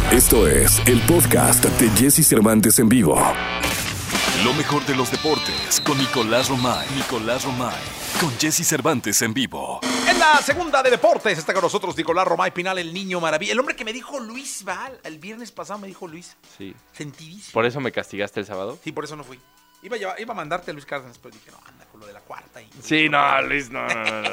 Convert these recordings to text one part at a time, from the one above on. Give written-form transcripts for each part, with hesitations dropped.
Esto es el podcast de Jesse Cervantes en vivo. Lo mejor de los deportes con Nicolás Romay. Con Jesse Cervantes en vivo. En la segunda de deportes está con nosotros Nicolás Romay Pinal, el niño maravilla. El hombre que me dijo Luis Val. El viernes pasado me dijo Luis. Sí. Sentidísimo. ¿Por eso me castigaste el sábado? Sí, por eso no fui. Iba a mandarte a Luis Cárdenas, pero dije, no, anda con lo de la cuarta. Sí, no, Luis, no.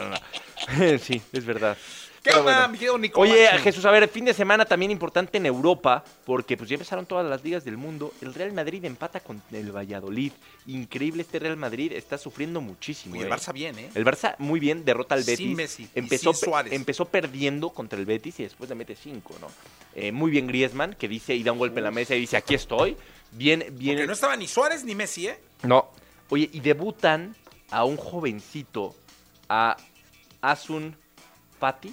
Sí, es verdad. ¿Qué Pero onda, bueno. mi querido Nicolás? Oye, Jesús, a ver, fin de semana también importante en Europa, porque pues ya empezaron todas las ligas del mundo. El Real Madrid empata con el Valladolid. Increíble, este Real Madrid está sufriendo muchísimo. Oye, el Barça bien, ¿eh? El Barça muy bien, derrota al Betis. Sin Messi y empezó, sin Suárez. empezó perdiendo contra el Betis y después le mete 5, ¿no? Muy bien Griezmann, que dice y da un golpe en la mesa y dice, aquí estoy. Bien. Porque no estaba ni Suárez ni Messi, ¿eh? No. Oye, y debutan a un jovencito, a Ansu Fati,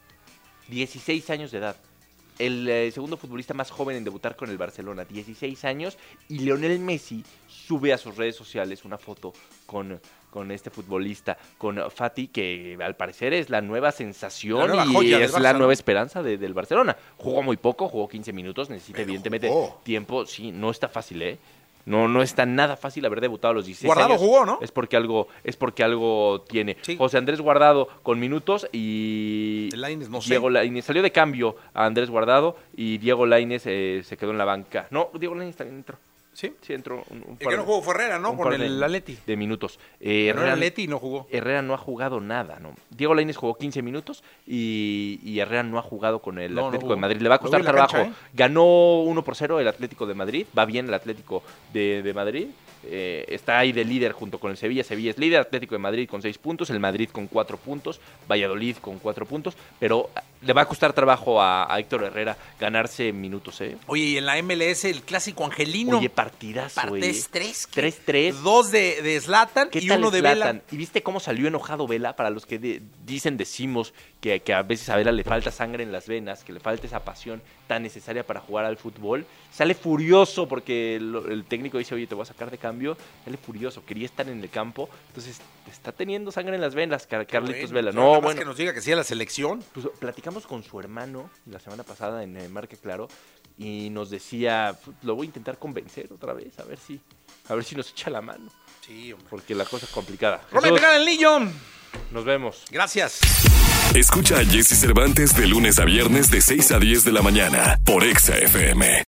16 años de edad. El segundo futbolista más joven en debutar con el Barcelona, 16 años. Y Lionel Messi sube a sus redes sociales una foto con este futbolista, con Fati, que al parecer es la nueva sensación la nueva y joya es del la Barça, nueva ¿no? esperanza del Barcelona. Jugó muy poco, jugó 15 minutos, necesita Pero evidentemente jugó. tiempo. Sí, no está fácil, ¿eh? No está nada fácil haber debutado a los 16 Guardado años. jugó, ¿no? Es porque algo tiene. Sí. José Andrés Guardado con minutos y El Lainez, no sé. Diego Lainez salió de cambio a Andrés Guardado y Diego Lainez se quedó en la banca. No, Diego Lainez también entró. Sí. Sí, entró un El par que no jugó fue Herrera, ¿no? un Con par el Atleti. de minutos. Ganó el Herrera, Atleti y no jugó. Herrera no ha jugado nada, ¿no? Diego Lainez jugó 15 minutos y Herrera no ha jugado con el No, Atlético no de Madrid. Le va a Lo vi costar en la trabajo. cancha, ¿eh? Ganó 1-0 el Atlético de Madrid. Va bien el Atlético de Madrid. Está ahí de líder junto con el Sevilla. Sevilla es líder, Atlético de Madrid con 6 puntos, el Madrid con 4 puntos, Valladolid con 4 puntos, pero le va a costar trabajo a Héctor Herrera ganarse minutos, ¿eh? Oye, y en la MLS el clásico angelino. Oye, partidazo, Partes 3. 3-3. 2 de Zlatan ¿Qué y tal uno de Zlatan? Vela. ¿Y viste cómo salió enojado Vela? Para los que decimos que a veces a Vela le falta sangre en las venas, que le falta esa pasión tan necesaria para jugar al fútbol, sale furioso porque el técnico dice, oye, te voy a sacar de cambio, sale furioso, quería estar en el campo, entonces está teniendo sangre en las venas, Carlitos Vela. Nada No, más bueno, que nos diga que sí a la selección. pues, platicamos con su hermano la semana pasada en Marca Claro y nos decía, lo voy a intentar convencer otra vez, a ver si nos echa la mano, Sí, hombre. porque la cosa es complicada. Romay Jesús, Pinal, el niño. nos vemos. Gracias. Escucha a Jesse Cervantes de lunes a viernes de 6 a 10 de la mañana por Exa FM.